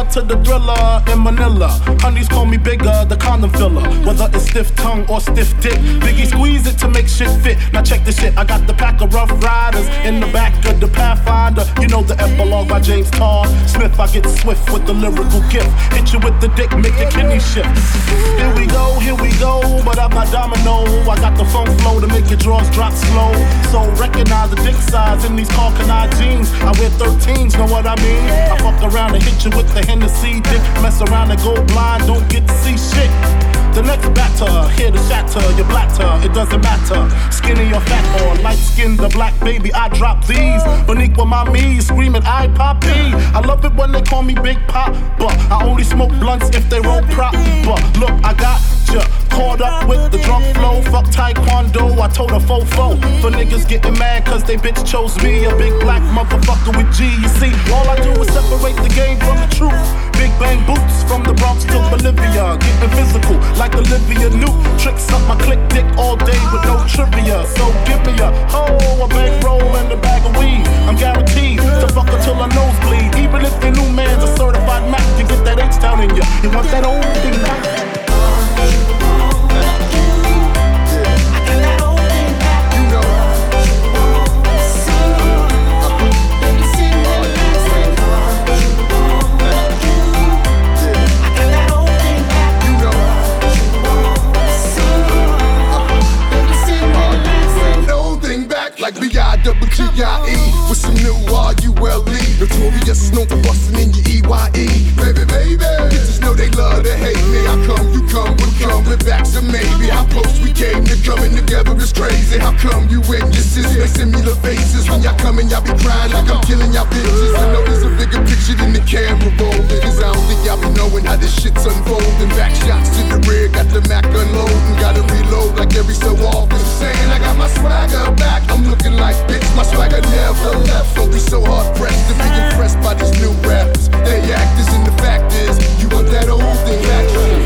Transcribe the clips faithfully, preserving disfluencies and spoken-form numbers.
to the thriller in Manila. Honeys call me bigger, the condom filler. Whether it's stiff tongue or stiff dick, Biggie squeeze it to make shit fit. Now check this shit, I got the pack of Rough Riders in the back of the Pathfinder. You know the epilogue by James Todd Smith. I get swift with the lyrical gift. Hit you with the dick, make the kidney shift. Here we go, here we go, but I'm not domino. I got the funk flow to make your drawers drop slow. So recognize the dick size in these Carcanine jeans. I wear thirteens, know what I mean? I fuck around and hit you with the Hennessy dick. Mess around and go blind, don't get to see shit. The next batter, here to shatter your blatter, it doesn't matter. Skinny or fat or light skinned or black, baby, I drop these. Boniqua my me, screaming I poppy. I love it when they call me Big Pop, but I only smoke blunts if they roll prop. But look, I got ya caught up with the drunk flow. Fuck taekwondo, I told a fofo. For niggas getting mad cause they bitch chose me. A big black motherfucker with G. You see, all I do is separate the game from the truth. Big bang boots from the Bronx to Bolivia. Getting physical like Olivia Newt. Tricks up my click dick all day with no trivia. So give me a hoe, a bankroll and a bag of weed. I'm guaranteed to fuck until her nose bleed. Even if your new man's a certified Mac, you get that H-Town in ya. You want that old thing back? Like B I double G I E with some new R U L E. Notorious, known for bustin' in your E Y E. Baby, baby, bitches know they love to hate me. I come, you come, we come with backs and maybe. How close we came to coming together is crazy. How come you and your sis make similar faces? When y'all come and y'all be crying like I'm killing y'all bitches. I know there's a bigger picture than the camera rolling. Cause I don't think y'all be knowing how this shit's unfolding. Back shots to the rear, got the Mac unloading. Gotta reload like every so often. Saying I got my swagger back. I'm looking like bitch, my swagger never left. Don't be so hard pressed to be impressed by these new rappers. They actors and the fact is, you want that old thing back.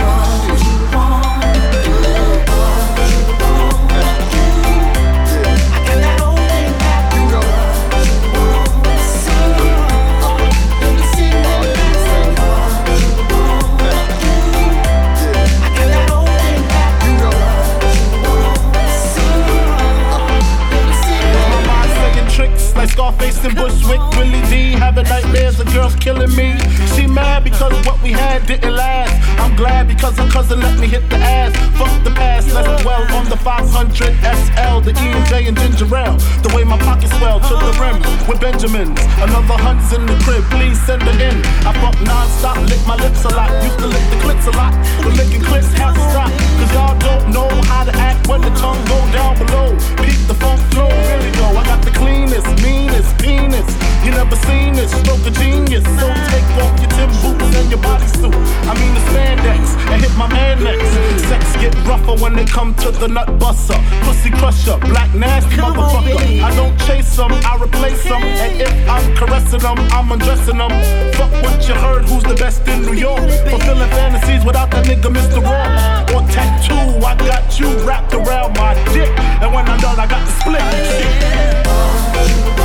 Like Scarface and Bushwick, Willie D, having nightmares of girls killing me. She mad because what we had didn't last. I'm glad because her cousin let me hit the ass. Fuck the past, let's dwell on the five hundred S L, the E and J and ginger ale. The way my pockets swell to the rim with Benjamins. Another hunt's in the crib, please send her in. I fuck non-stop, lick my lips a lot. Used to lick the clits a lot, but licking clits has to stop. Cause y'all don't know how to act when the tongue go down below. Peep the funk flow, really go. I got the cleanest, meanest penis. You never seen this, stroke of genius. So take off your Tim boots and your bodysuit. I mean the spandex, and hit my man next. Sex get rougher when they come to the nut buster. Pussy crusher, black nasty motherfucker. I don't chase them, I replace them. And if I'm caressing them, I'm undressing them. Fuck what you heard, who's the best in New York? Fulfilling fantasies without that nigga Mister Raw. Or tattoo, I got you wrapped around my dick. And when I'm done, I got the split. Shit.